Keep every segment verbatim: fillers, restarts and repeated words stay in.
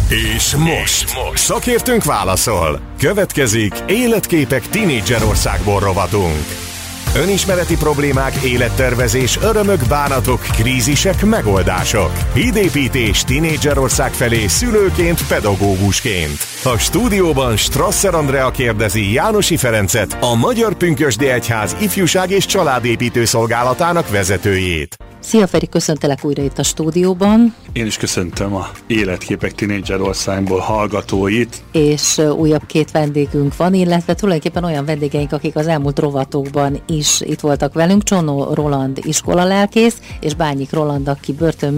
És most szakértőnk válaszol. Következik Életképek Tinédzserországból rovatunk. Önismereti problémák, élettervezés, örömök, bánatok, krízisek, megoldások. Hídépítés Tinédzserország felé szülőként, pedagógusként. A stúdióban Strasser Andrea kérdezi Jánosi Ferencet, a Magyar Pünkösdi Egyház ifjúság és családépítő szolgálatának vezetőjét. Szia Feri, köszöntelek újra itt a stúdióban. Én is köszöntöm a Életképek Tinédzserországból hallgatóit. És újabb két vendégünk van, illetve tulajdonképpen olyan vendégeink, akik az elmúlt rovatokban is itt voltak velünk. Csonó Roland iskolalelkész, és Bányik Roland, aki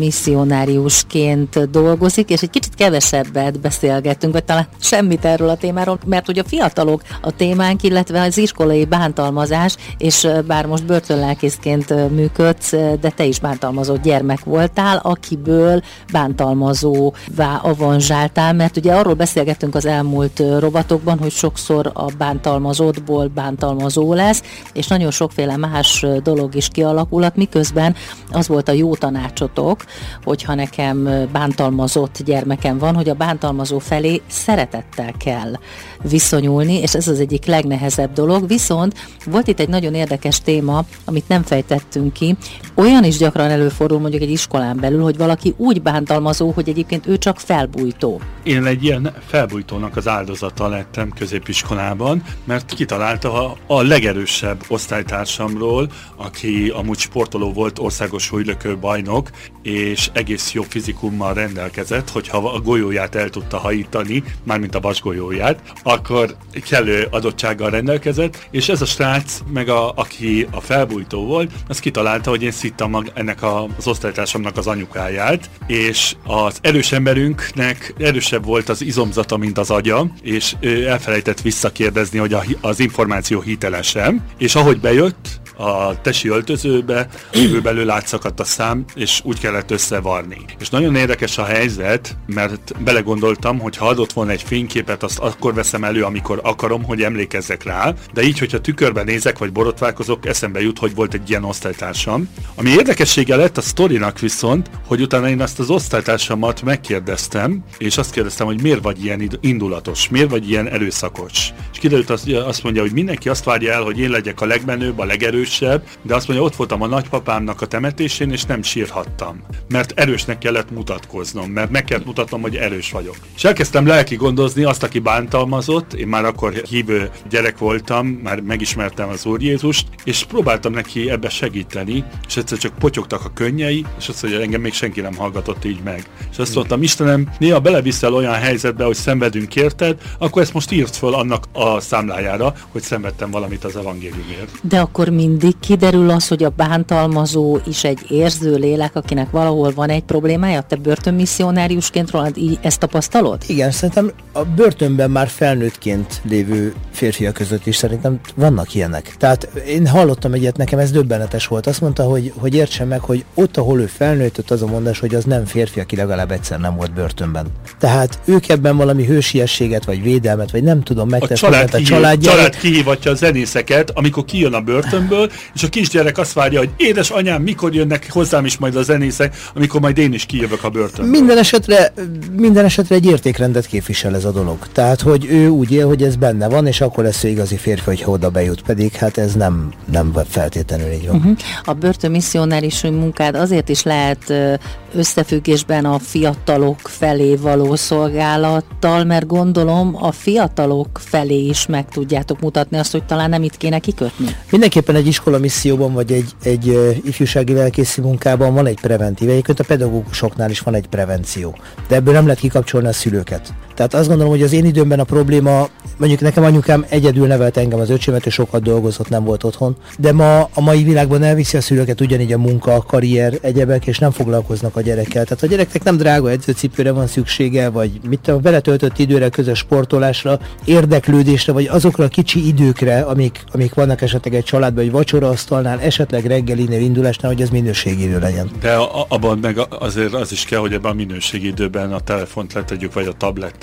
börtönmisszionáriusként dolgozik, és egy kicsit kevesebbet beszélgettünk, vagy talán semmit erről a témáról, mert ugye a fiatalok a témánk, illetve az iskolai bántalmazás, és bár most börtönlelkészként működsz, de te is bántalmazott gyermek voltál, akiből bántalmazóvá avanzsáltál, mert ugye arról beszélgettünk az elmúlt rovatokban, hogy sokszor a bántalmazottból bántalmazó lesz, és nagyon sokféle más dolog is kialakulhat, miközben az volt a jó tanácsotok, hogyha nekem bántalmazott gyermekem van, hogy a bántalmazó felé szeretettel kell viszonyulni, és ez az egyik legnehezebb dolog, viszont volt itt egy nagyon érdekes téma, amit nem fejtettünk ki. Olyan is gyakran előfordul mondjuk egy iskolán belül, hogy valaki úgy bántalmazó, hogy egyébként ő csak felbújtó. Én egy ilyen felbújtónak az áldozata lettem középiskolában, mert kitalálta a, a legerősebb osztálytársamról, aki amúgy sportoló volt, országos súlylökő bajnok, és egész jó fizikummal rendelkezett, hogyha a golyóját el tudta hajítani, mármint a vasgolyóját, akkor kellő adottsággal rendelkezett, és ez a srác, meg a, aki a felbújtó volt, az kitalálta, hogy én szittam mag, ennek a, az osztálytársamnak az anyukáját, és az erős emberünknek erősebb volt az izomzata, mint az agya, és ő elfelejtett visszakérdezni, hogy a, az információ hiteles-e, és ahogy bejött a tesi öltözőbe, ő belül átszakadt a szám, és úgy kellett összevarni. És nagyon érdekes a helyzet, mert belegondoltam, hogy ha adott volna egy fényképet, azt akkor veszem elő, amikor akarom, hogy emlékezzek rá, de így, hogyha tükörben nézek, vagy borotválkozok, eszembe jut, hogy volt egy ilyen osztálytársam. Ami érdekessége lett a sztorinak viszont, hogy utána én azt az osztálytársamat megkérdeztem, és azt kérdeztem, hogy miért vagy ilyen indulatos, miért vagy ilyen erőszakos. És kiderült azt mondja, hogy mindenki azt várja el, hogy én legyek a legmenőbb, a legerősebb, de azt mondja, ott voltam a nagypapámnak a temetésén, és nem sírhattam. Mert erősnek kellett mutatkoznom, mert meg kellett mutatnom, hogy erős vagyok. És elkezdtem lelki gondozni azt, aki bántalmazott, én már akkor hívő gyerek voltam, már megismertem az Úr Jézust, és próbáltam neki ebbe segíteni, és egyszer csak potyogtak a könnyei, és azt mondja, engem még senki nem hallgatott így meg. És azt mondtam, Istenem, néha beleviszel olyan helyzetbe, hogy szenvedünk érted, akkor ezt most írd föl annak a számlájára, hogy szenvedtem valamit az evangéliumért. De akkor mindig kiderül az, hogy a bántalmazó is egy érző lélek, akinek valahol van egy problémája? Te börtönmisszionáriusként, Roland, így ezt tapasztalod? Igen, szerintem a börtönben már felnőttként lévő férfiak között is szerintem vannak ilyenek. Tehát én hallottam egyet, nekem ez döbbenetes volt. Azt mondta, hogy, hogy értsen meg, hogy ott, ahol ő felnőtt, ott az a mondás, hogy az nem férfi, aki legalább egyszer nem volt börtönben. Tehát ők ebben valami hősiességet, vagy védelmet, vagy nem tudom, megtesznek a, a családjára. Család kihívatja a zenészeket, amikor kijön a börtönből, és a kisgyerek azt várja, hogy édes anyám, mikor jönnek hozzám is majd a zenészek, amikor majd én is kijövök a börtönből. Minden esetre, minden esetre egy értékrendet képvisel ez a dolog. Tehát, hogy ő úgy él, hogy ez benne van, és akkor lesz ő igazi férfi, hogyha oda bejut, pedig hát ez nem, nem feltétlenül így van. Uh-huh. A börtönmisszionáris munkád azért is lehet összefüggésben a fiatalok felé való szolgálattal, mert gondolom a fiatalok felé is meg tudjátok mutatni azt, hogy talán nem itt kéne kikötni. Mindenképpen egy iskola misszióban, vagy egy, egy uh, ifjúsági lelkészi munkában van egy preventív. Egyébként a pedagógusoknál is van egy prevenció. De ebből nem lehet kikapcsolni a szülőket. Tehát azt gondolom, hogy az én időmben a probléma, mondjuk nekem anyukám egyedül nevelt engem, az öcsémet, és sokat dolgozott, nem volt otthon. De ma a mai világban elviszi a szülőket ugyanígy a munka, a karrier, egyebek, és nem foglalkoznak a gyerekkel. Tehát a gyereknek nem drága edzőcipőre van szüksége, vagy mit tudom, beletöltött időre, közös sportolásra, érdeklődésre, vagy azokra a kicsi időkre, amik, amik vannak esetleg egy családban, vagy vacsoraasztalnál, esetleg reggelinél, indulásnál, hogy ez minőségi idő legyen. De a, abban meg azért az is kell, hogy ebben a minőségi időben a telefont letegyük, vagy a tablettet,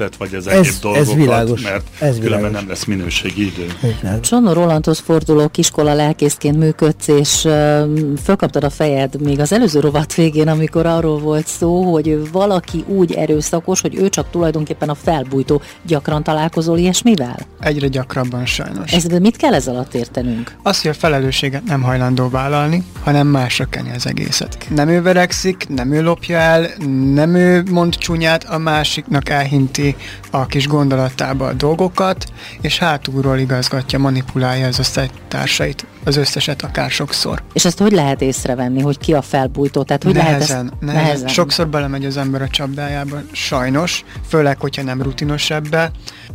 internetet, vagy az Ez- egyéb ez dolgokat, világos. mert Ez különben világos. nem lesz minőségi idő. Csonó Rolandhoz forduló iskola lelkészként működsz, és uh, fölkaptad a fejed még az előző rovat végén, amikor arról volt szó, hogy valaki úgy erőszakos, hogy ő csak tulajdonképpen a felbújtó. Gyakran találkozol ilyesmivel? Egyre gyakrabban sajnos. Ez, mit kell ez alatt értenünk? Az, hogy a felelősséget nem hajlandó vállalni, hanem másra kenni az egészet. Nem ő verekszik, nem ő lopja el, nem ő mond csúnyát, a másiknak elhinti a kis gondolatába a dolgokat, és hátulról igazgatja, manipulálja az osztálytársait, az összeset akár sokszor. És ezt hogy lehet észrevenni, hogy ki a felbújtó? Tehát hogy nehezen, lehet ezt... nehezen. nehezen. Sokszor belemegy az ember a csapdájába, sajnos, főleg, hogyha nem rutinos ebbe,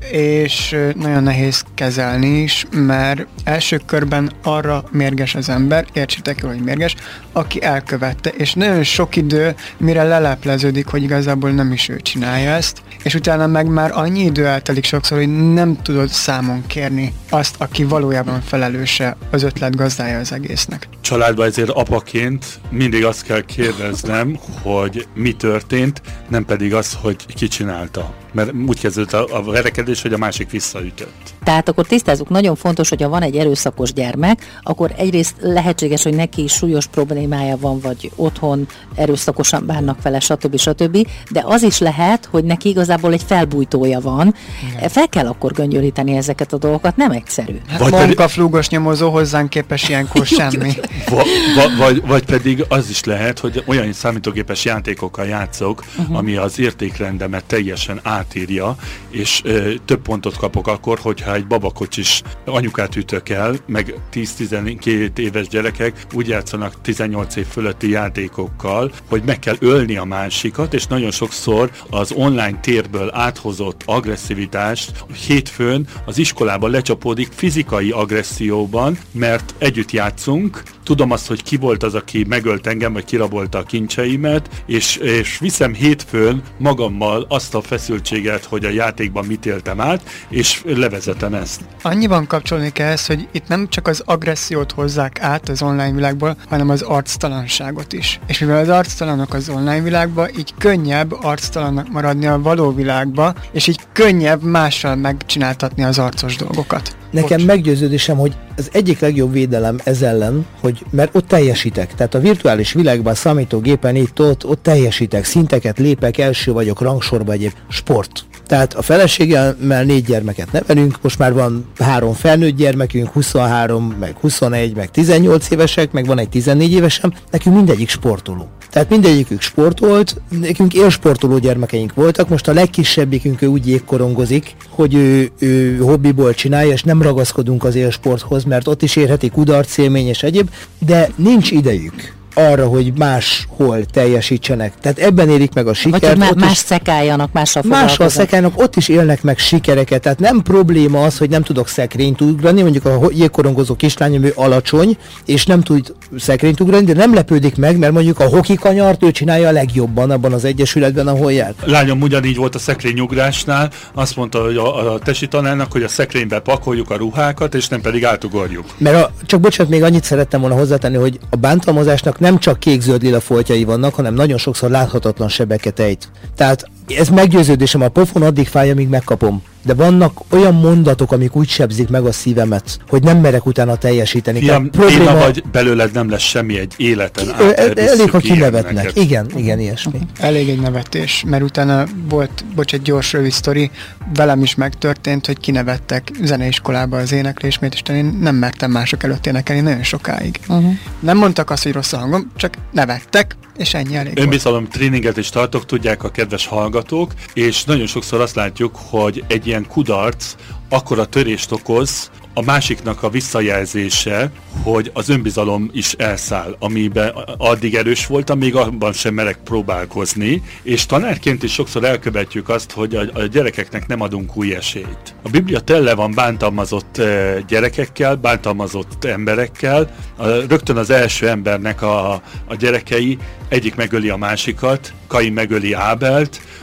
és nagyon nehéz kezelni is, mert első körben arra mérges az ember, értsétek jól, hogy mérges, aki elkövette, és nagyon sok idő, mire lelepleződik, hogy igazából nem is ő csinálja ezt, és utána meg már annyi idő eltelik sokszor, hogy nem tudod számon kérni azt, aki valójában felelőse, az ötlet gazdája az egésznek. Családban ezért apaként mindig azt kell kérdeznem, hogy mi történt, nem pedig az, hogy ki csinálta. Mert úgy kezdődött a, a verekedés, hogy a másik visszaütött. Tehát akkor tisztázzuk, nagyon fontos, hogyha van egy erőszakos gyermek, akkor egyrészt lehetséges, hogy neki is súlyos problémája van, vagy otthon erőszakosan bánnak vele, stb. stb. De az is lehet, hogy neki igazából egy felbújtója van. Igen. Fel kell akkor göngyölíteni ezeket a dolgokat, nem egyszerű. Hát Vagy Monka pedig- flúgos nyomozó, hozzánk képes ilyenkor semmi. Va, va, vagy, vagy pedig az is lehet, hogy olyan számítógépes játékokkal játszok, uh-huh. ami az értékrendemet teljesen átírja, és ö, több pontot kapok akkor, hogyha egy babakocsis anyukát ütök el, meg tíz-tizenkét éves gyerekek úgy játszanak tizennyolc év fölötti játékokkal, hogy meg kell ölni a másikat, és nagyon sokszor az online térből áthozott agresszivitást hétfőn az iskolában lecsapódik fizikai agresszióban, mert együtt játszunk, tudom azt, hogy ki volt az, aki megölt engem, vagy kirabolta a kincseimet, és, és viszem hétfőn magammal azt a feszültséget, hogy a játékban mit éltem át, és levezetem ezt. Annyiban kapcsolni kell ezt, hogy itt nem csak az agressziót hozzák át az online világból, hanem az arctalanságot is. És mivel az arctalanok az online világba, így könnyebb arctalannak maradni a való világba, és így könnyebb mással megcsináltatni az arcos dolgokat. Nekem Bocs. meggyőződésem, hogy az egyik legjobb védelem ez ellen, hogy mert ott teljesítek. Tehát a virtuális világban, számítógépen itt, ott, ott teljesítek, szinteket lépek, első vagyok rangsorban, egyéb sport. Tehát a feleségemmel négy gyermeket nevelünk, most már van három felnőtt gyermekünk, huszonhárom, meg huszonegy, meg tizennyolc évesek, meg van egy tizennégy évesem, nekünk mindegyik sportoló. Tehát mindegyikük sportolt, nekünk élsportoló gyermekeink voltak, most a legkisebbikünk ő úgy jégkorongozik, hogy ő, ő hobbiból csinálja, és nem ragaszkodunk az élsporthoz, mert ott is érheti kudarc élmény és egyéb, de nincs idejük arra, hogy máshol teljesítsenek. Tehát ebben érik meg a sikert. Vagy hogy má- ott más is, szekáljanak, mással mással foglalkoznak. szekálnak, ott is élnek meg sikereket. Tehát nem probléma az, hogy nem tudok szekrényt ugrani, mondjuk a jégkorongozó kislányom, ő alacsony, és nem tud szekrényt ugrani, de nem lepődik meg, mert mondjuk a hoki kanyart ő csinálja a legjobban abban az egyesületben, ahol jár. Lányom ugyanígy volt a szekrényugrásnál, azt mondta hogy a, a tesi tanárnak, hogy a szekrénybe pakoljuk a ruhákat, és nem pedig átugorjuk. Mert a, csak bocsánat, még annyit szerettem volna hozzátenni, hogy a bántalmazásnak nem csak kék-zöld-lila foltjai vannak, hanem nagyon sokszor láthatatlan sebeket ejt. Tehát ez meggyőződésem, a pofon addig fáj, amíg megkapom. De vannak olyan mondatok, amik úgy sebzik meg a szívemet, hogy nem merek utána teljesíteni. Fiam, Tehát probléma... vagy belőled nem lesz semmi egy életen Ö, át. el- Elég, ha visszük kinevetnek. ilyeneket. Igen, igen, ilyesmi. Elég egy nevetés, mert utána volt, bocs, egy gyors rövid sztori, velem is megtörtént, hogy kinevettek zeneiskolába az éneklésmét, és én nem mertem mások előtt énekelni nagyon sokáig. Uh-huh. Nem mondtak azt, hogy rossz a hangom, csak nevettek, és ennyi elég volt. Önbizalom tréninget is tartok, tudják a kedves hallgatók, és nagyon sokszor azt látjuk, hogy egy ilyen kudarc akkora törést okoz, a másiknak a visszajelzése, hogy az önbizalom is elszáll, amiben addig erős voltam, még abban sem merek próbálkozni, és tanárként is sokszor elkövetjük azt, hogy a, a gyerekeknek nem adunk új esélyt. A Biblia tele van bántalmazott eh, gyerekekkel, bántalmazott emberekkel, a, rögtön az első embernek a, a gyerekei, egyik megöli a másikat, Kain megöli Ábelt,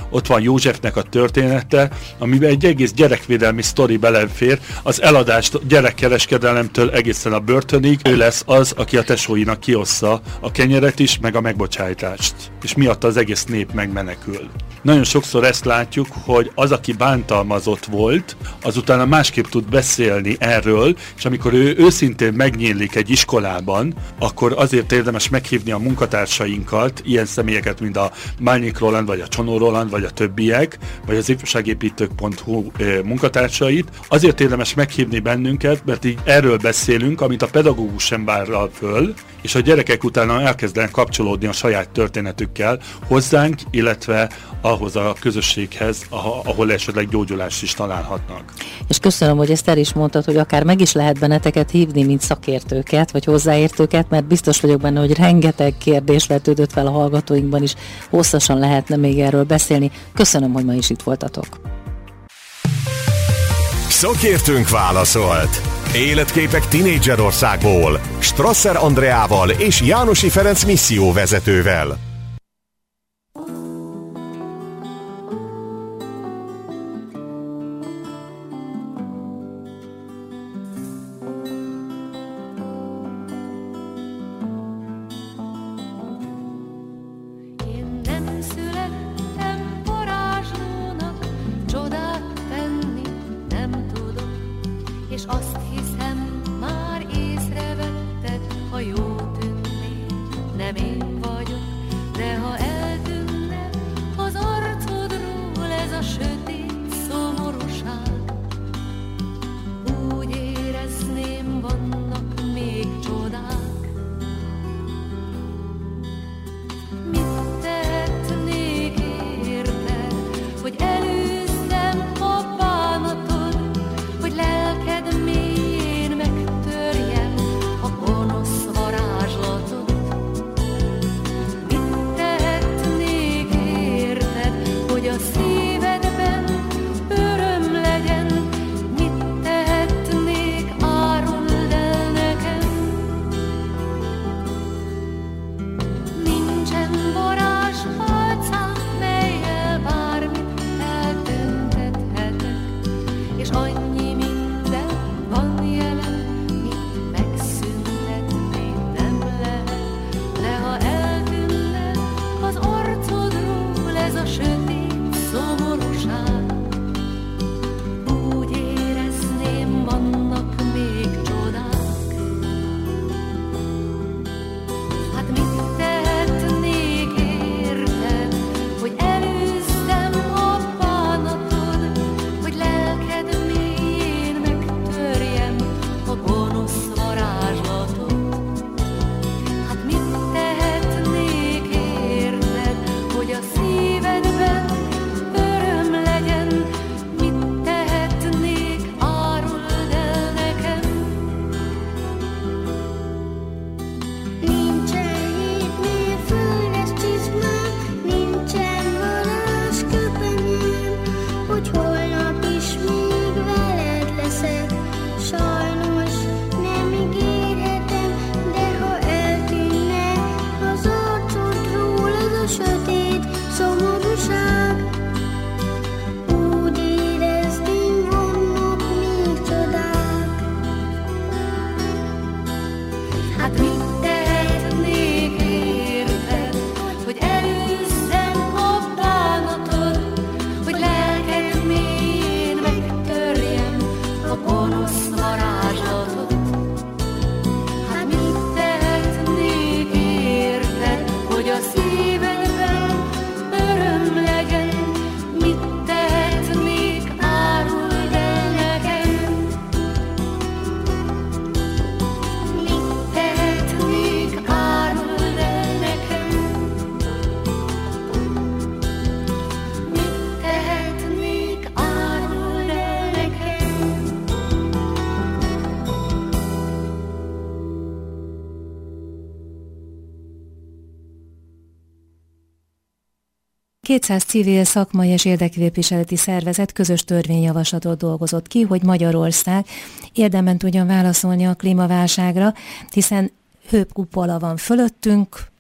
ott van Józsefnek a története, amiben egy egész gyerekvédelmi sztori belefér, az eladást gyerekkereskedelemtől egészen a börtönig, ő lesz az, aki a tesóinak kiossza a kenyeret is, meg a megbocsájtást. És miatta az egész nép megmenekül. Nagyon sokszor ezt látjuk, hogy az, aki bántalmazott volt, azután másképp tud beszélni erről, és amikor ő őszintén megnyílik egy iskolában, akkor azért érdemes meghívni a munkatársainkat, ilyen személyeket, mint a Málnyik Roland, vagy a Csonó Roland, vagy a többiek, vagy az ifjúságépítők pont hu munkatársait. Azért érdemes meghívni bennünket, mert így erről beszélünk, amit a pedagógus sem vállal föl, és a gyerekek utána elkezdenek kapcsolódni a saját történetükkel hozzánk, illetve ahhoz a közösséghez, ahol esetleg gyógyulást is találhatnak. És köszönöm, hogy ezt el is mondtad, hogy akár meg is lehet benneteket hívni, mint szakértőket, vagy hozzáértőket, mert biztos vagyok benne, hogy rengeteg kérdés vetődött fel a hallgatóinkban is, hosszasan lehetne még erről beszélni. Köszönöm, hogy ma is itt voltatok. Szakértőnk válaszolt. Életképek Tinédzserországból Strasser Andreával és Jánosi Ferenc misszióvezetővel. kétszáz civil, szakmai és érdekképviseleti szervezet közös törvényjavaslatot dolgozott ki, hogy Magyarország érdemben tudjon válaszolni a klímaválságra, hiszen hőkupola van fölöttünk,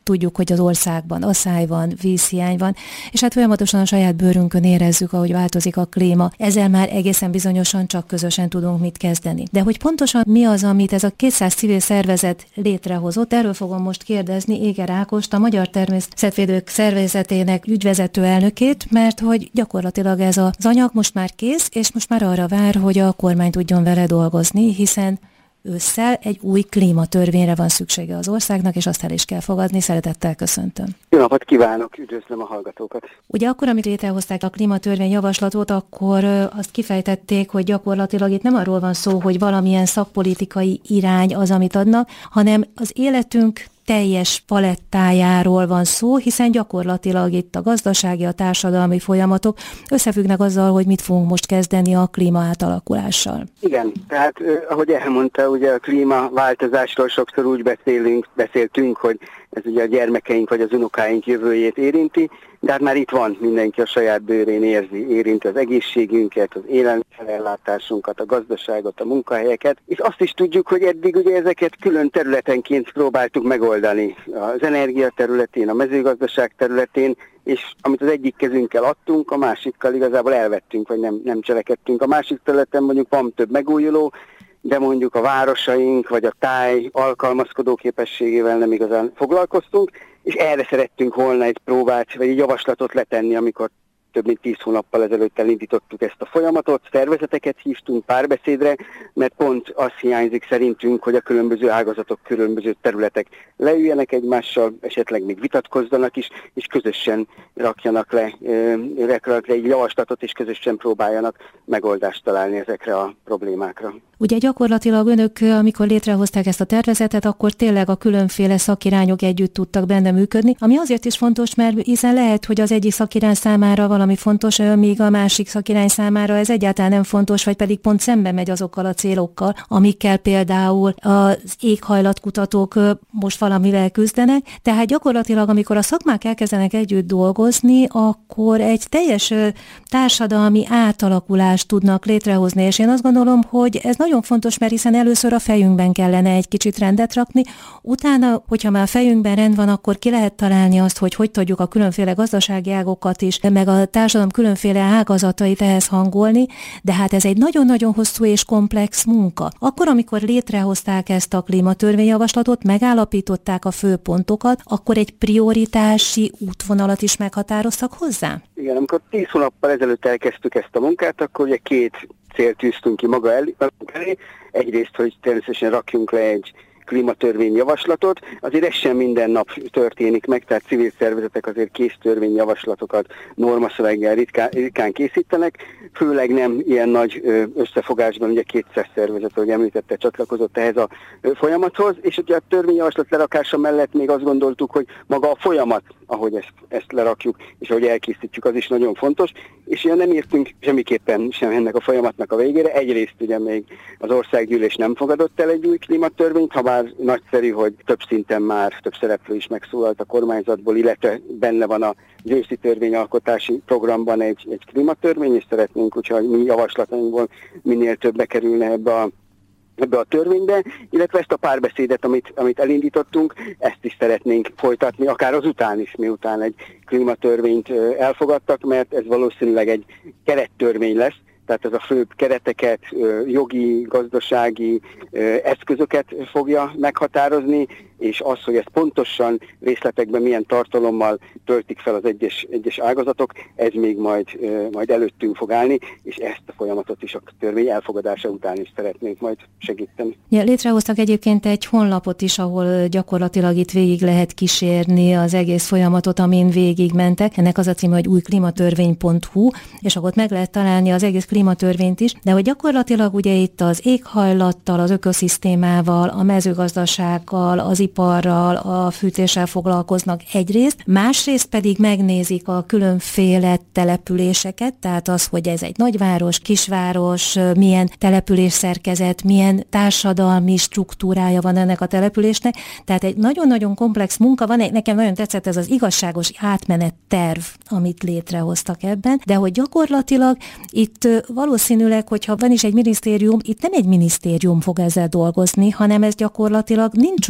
tudjuk, hogy az országban asszály van, vízhiány van, és hát folyamatosan a saját bőrünkön érezzük, ahogy változik a klíma. Ezzel már egészen bizonyosan csak közösen tudunk mit kezdeni. De hogy pontosan mi az, amit ez a kétszáz civil szervezet létrehozott, erről fogom most kérdezni Éger Ákost, a Magyar Természetvédők Szervezetének ügyvezető elnökét, mert hogy gyakorlatilag ez az anyag most már kész, és most már arra vár, hogy a kormány tudjon vele dolgozni, hiszen ősszel egy új klímatörvényre van szüksége az országnak, és azt el is kell fogadni. Szeretettel köszöntöm. Jó napot kívánok, üdvözlöm a hallgatókat. Ugye akkor, amit létrehozták a klímatörvény javaslatot, akkor azt kifejtették, hogy gyakorlatilag itt nem arról van szó, hogy valamilyen szakpolitikai irány az, amit adnak, hanem az életünk teljes palettájáról van szó, hiszen gyakorlatilag itt a gazdasági, a társadalmi folyamatok összefüggnek azzal, hogy mit fogunk most kezdeni a klíma átalakulással. Igen, tehát ahogy elmondta, ugye a klímaváltozásról sokszor úgy beszélünk, beszéltünk, hogy ez ugye a gyermekeink vagy az unokáink jövőjét érinti, de hát már itt van, mindenki a saját bőrén érzi, érinti az egészségünket, az élelmiszerellátásunkat, a gazdaságot, a munkahelyeket, és azt is tudjuk, hogy eddig ugye ezeket külön területenként próbáltuk megoldani. Az energia területén, a mezőgazdaság területén, és amit az egyik kezünkkel adtunk, a másikkal igazából elvettünk, vagy nem, nem cselekedtünk. A másik területen mondjuk van több megújuló, de mondjuk a városaink, vagy a táj alkalmazkodó képességével nem igazán foglalkoztunk, és erre szerettünk volna egy próbát, vagy egy javaslatot letenni, amikor több mint tíz hónappal ezelőtt elindítottuk ezt a folyamatot, szervezeteket hívtunk párbeszédre, mert pont az hiányzik szerintünk, hogy a különböző ágazatok, különböző területek leüljenek egymással, esetleg még vitatkozzanak is, és közösen rakjanak le, rakjanak le egy javaslatot, és közösen próbáljanak megoldást találni ezekre a problémákra. Ugye gyakorlatilag önök, amikor létrehozták ezt a tervezetet, akkor tényleg a különféle szakirányok együtt tudtak benne működni, ami azért is fontos, mert hiszen lehet, hogy az egyik szakirány számára valami fontos, míg a másik szakirány számára ez egyáltalán nem fontos, vagy pedig pont szembe megy azokkal a célokkal, amikkel például az éghajlatkutatók most valamivel küzdenek. Tehát gyakorlatilag, amikor a szakmák elkezdenek együtt dolgozni, akkor egy teljes társadalmi átalakulást tudnak létrehozni, és én azt gondolom, hogy ez nagyon fontos, mert hiszen először a fejünkben kellene egy kicsit rendet rakni, utána, hogyha már a fejünkben rend van, akkor ki lehet találni azt, hogy hogy tudjuk a különféle gazdasági ágokat is, meg a társadalom különféle ágazatait ehhez hangolni, de hát ez egy nagyon-nagyon hosszú és komplex munka. Akkor, amikor létrehozták ezt a klímatörvényjavaslatot, megállapították a főpontokat, akkor egy prioritási útvonalat is meghatároztak hozzá? Igen, amikor tíz hónappal ezelőtt elkezdtük ezt a munkát, akkor ugye két célt tűztünk ki maga elé. Egyrészt, hogy természetesen rakjunk le egy klímatörvényjavaslatot. Azért ez sem minden nap történik meg, tehát civil szervezetek azért kész törvényjavaslatokat normaszöveggel ritkán, ritkán készítenek, főleg nem ilyen nagy összefogásban, ugye kétszáz szervezet, ahogy említette, csatlakozott ehhez a folyamathoz, és ugye a törvényjavaslat lerakása mellett még azt gondoltuk, hogy maga a folyamat, ahogy ezt, ezt lerakjuk, és ahogy elkészítjük, az is nagyon fontos, és ilyen nem értünk semmiképpen sem ennek a folyamatnak a végére. Egyrészt ugye még az országgyűlés nem fogadott el egy új klímatörvényt, ha bár nagyszerű, hogy több szinten már több szereplő is megszólalt a kormányzatból, illetve benne van a őszi törvényalkotási programban egy, egy klímatörvény, és szeretnénk, úgyhogy mi javaslatainkból minél több bekerülne ebbe a ebbe a törvénybe, illetve ezt a párbeszédet, amit, amit elindítottunk, ezt is szeretnénk folytatni, akár azután is, miután egy klímatörvényt elfogadtak, mert ez valószínűleg egy kerettörvény lesz, tehát ez a főbb kereteket, jogi, gazdasági eszközöket fogja meghatározni, és az, hogy ezt pontosan részletekben milyen tartalommal töltik fel az egyes, egyes ágazatok, ez még majd, majd előttünk fog állni, és ezt a folyamatot is a törvény elfogadása után is szeretnénk majd segíteni. Ja, létrehoztak egyébként egy honlapot is, ahol gyakorlatilag itt végig lehet kísérni az egész folyamatot, amin végigmentek. Ennek az a címe, hogy új klímatörvény pont hu, és akkor ott meg lehet találni az egész klímatörvényt is, de hogy gyakorlatilag ugye itt az éghajlattal, az ökoszisztémával, a mezőgazdasággal, az iparral, a fűtéssel foglalkoznak egyrészt, másrészt pedig megnézik a különféle településeket, tehát az, hogy ez egy nagyváros, kisváros, milyen településszerkezet, milyen társadalmi struktúrája van ennek a településnek, tehát egy nagyon-nagyon komplex munka van, nekem nagyon tetszett ez az igazságos átmenet terv, amit létrehoztak ebben, de hogy gyakorlatilag itt valószínűleg, hogyha van is egy minisztérium, itt nem egy minisztérium fog ezzel dolgozni, hanem ez gyakorlatilag nincs olyan terület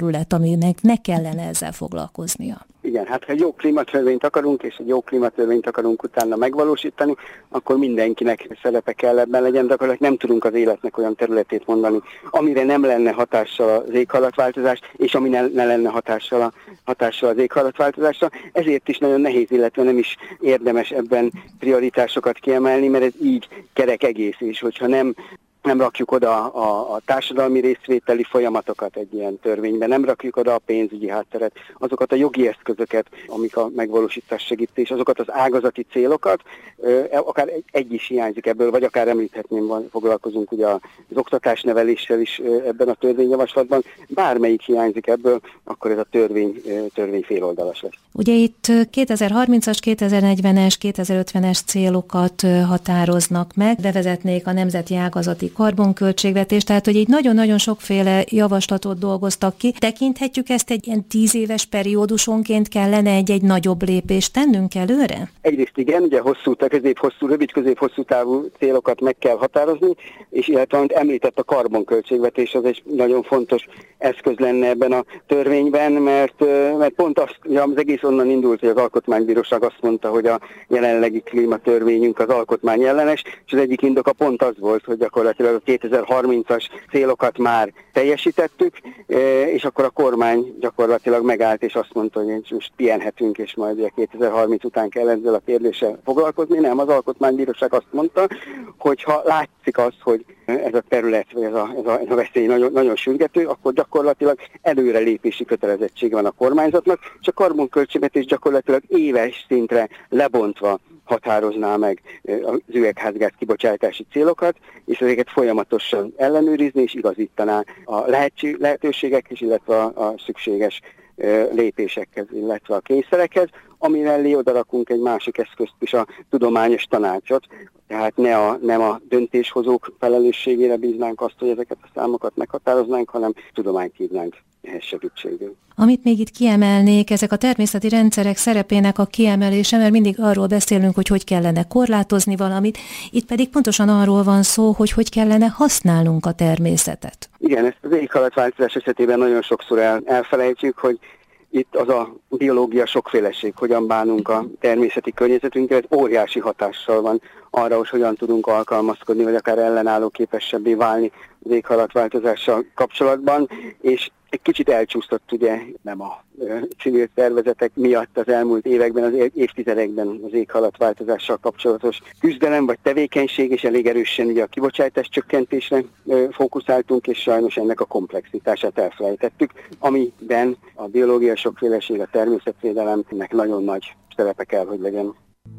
terület, aminek ne kellene ezzel foglalkoznia. Igen, hát ha jó klímatörvényt akarunk, és egy jó klímatörvényt akarunk utána megvalósítani, akkor mindenkinek szerepe kell ebben legyen, de akkor nem tudunk az életnek olyan területét mondani, amire nem lenne hatással az éghajlatváltozás, és ami ne, ne lenne hatással, a, hatással az éghajlatváltozásra. Ezért is nagyon nehéz, illetve nem is érdemes ebben prioritásokat kiemelni, mert ez így kerek egész, és hogyha nem nem rakjuk oda a, a társadalmi részvételi folyamatokat egy ilyen törvénybe, nem rakjuk oda a pénzügyi hátteret, azokat a jogi eszközöket, amik a megvalósítás segítés, azokat az ágazati célokat, akár egy, egy is hiányzik ebből, vagy akár említhetném, van, foglalkozunk ugye az oktatásneveléssel is ebben a törvényjavaslatban, bármelyik hiányzik ebből, akkor ez a törvény, törvény féloldalas lesz. Ugye itt kétezer-harmincas, kétezer-negyvenes, kétezer-ötvenes célokat határoznak meg, bevezetnék a nemzeti ágazati karbonköltségvetés, tehát hogy így nagyon-nagyon sokféle javaslatot dolgoztak ki. Tekinthetjük ezt egy ilyen tíz éves periódusonként, kellene egy-egy nagyobb lépést tennünk előre? Egyrészt igen, ugye hosszú, közép-hosszú, rövid-közép-hosszú távú célokat meg kell határozni, és illetve, amit említett, a karbonköltségvetés az egy nagyon fontos eszköz lenne ebben a törvényben, mert, mert pont azt, ugye az egész onnan indult, hogy az Alkotmánybíróság azt mondta, hogy a jelenlegi klímatörvényünk az alkotmány ellenes, és az egyik indoka pont az volt, hogy gyakorlatilag a kétezer-harmincas célokat már teljesítettük, és akkor a kormány gyakorlatilag megállt, és azt mondta, hogy most pihenhetünk, és majd ugye kétezer-harminc után kell ezzel a kérdéssel foglalkozni. Nem, az Alkotmánybíróság azt mondta, hogy ha látszik az, hogy ez a terület, vagy ez a, ez a, ez a veszély nagyon, nagyon sürgető, akkor gyakorlatilag előrelépési kötelezettség van a kormányzatnak, és a karbonköltségvetés gyakorlatilag éves szintre lebontva határozná meg az üvegházgáz kibocsátási célokat, és ezeket folyamatosan ellenőrizni és igazítaná a lehetőségekhez, illetve a, a szükséges lépésekhez, illetve a kényszerekhez, ami mellé odarakunk egy másik eszközt is, a tudományos tanácsot, tehát ne a, nem a döntéshozók felelősségére bíznánk azt, hogy ezeket a számokat meghatároznánk, hanem tudományt hívnánk ehhez segítségül. Amit még itt kiemelnék, ezek a természeti rendszerek szerepének a kiemelése, mert mindig arról beszélünk, hogy hogy kellene korlátozni valamit, itt pedig pontosan arról van szó, hogy hogy kellene használnunk a természetet. Igen, ezt az éghajlatváltozás esetében nagyon sokszor el, elfelejtjük, hogy itt az a biológia sokféleség, hogyan bánunk a természeti környezetünkkel, óriási hatással van arra, hogy hogyan tudunk alkalmazkodni, vagy akár ellenálló képesebbé válni az éghajlatváltozással kapcsolatban, és egy kicsit elcsúsztott ugye nem a ö, civil szervezetek miatt az elmúlt években, az évtizedekben az éghajlatváltozással kapcsolatos küzdelem vagy tevékenység, és elég erősen ugye a kibocsátás csökkentésre ö, fókuszáltunk, és sajnos ennek a komplexitását elfelejtettük, amiben a biológia sokféleség, a természetvédelemnek nagyon nagy szerepe kell, hogy legyen.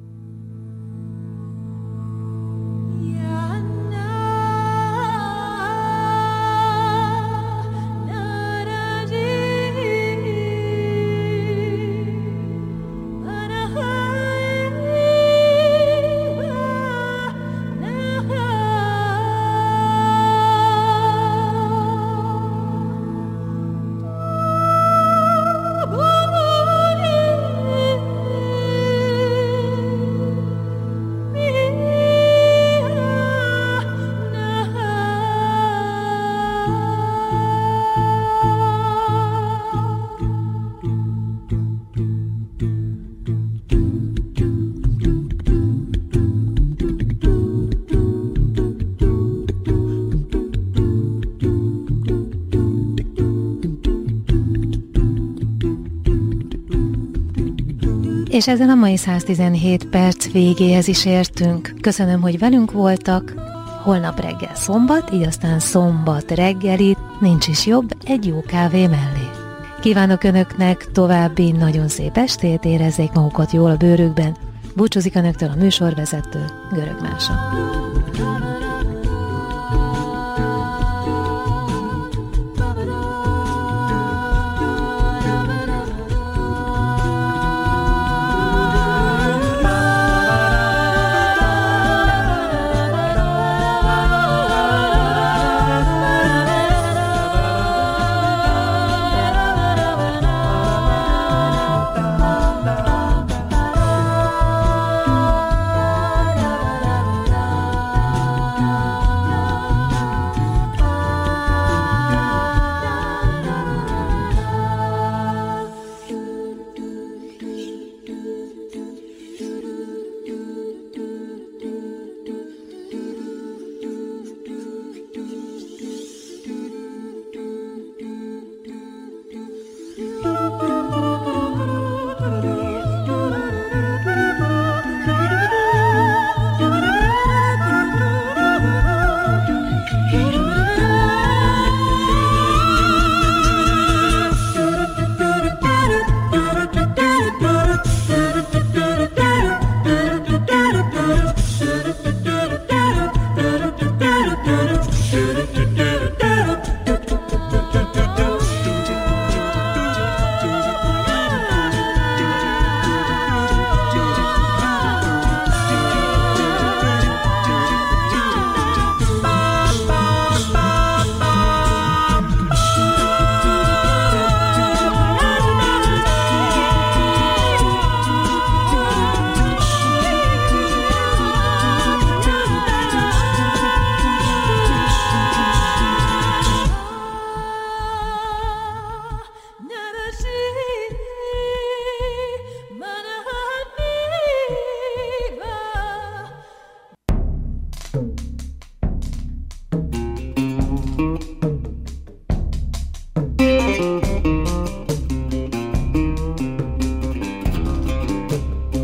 És ezen a mai száztizenhét perc végéhez is értünk. Köszönöm, hogy velünk voltak. Holnap reggel szombat, így aztán szombat reggeli, nincs is jobb egy jó kávé mellé. Kívánok Önöknek további nagyon szép estét, érezzék magukat jól a bőrükben. Búcsúzik Önöktől a műsorvezető, Görög Mása.